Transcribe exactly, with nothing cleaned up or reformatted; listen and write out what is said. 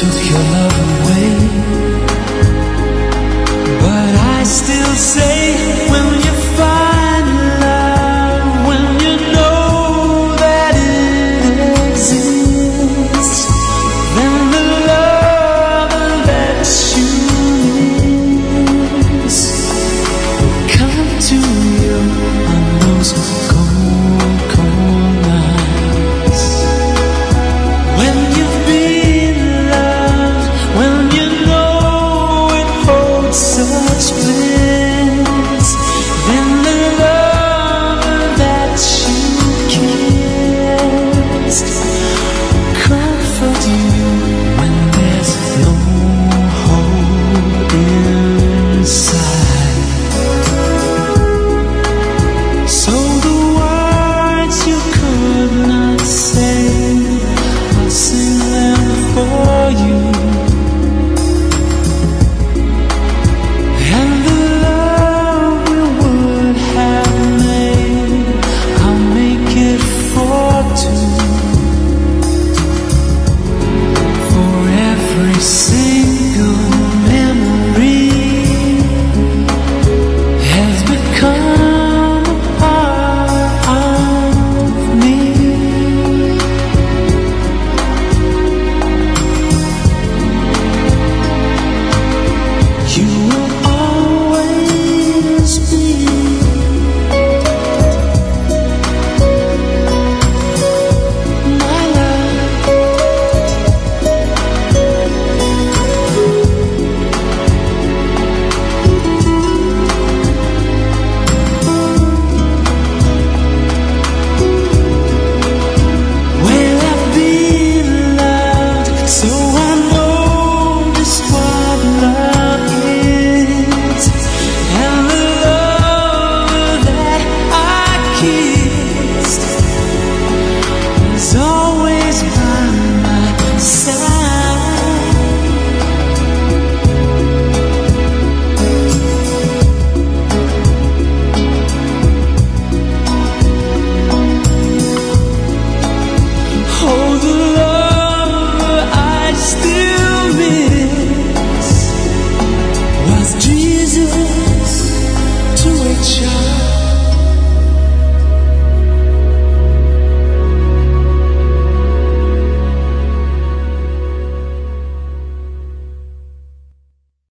took your love away. But I still say, when you find love, when you know that it exists, then the love that you miss will come to you on those cold, cold nights. When you've been loved, when you know it holds such bliss, then the love that you kissed will comfort you when there's no hope inside. So the words you could not say, I'll sing them for you. And the love we would have made, I'll make it for two. For every single memory has become a part of me. You will always be my love. Well, I've been loved, so I know just what love is. And the love that I kissed was always by my side. Oh, the love I still miss was Jesus to a child.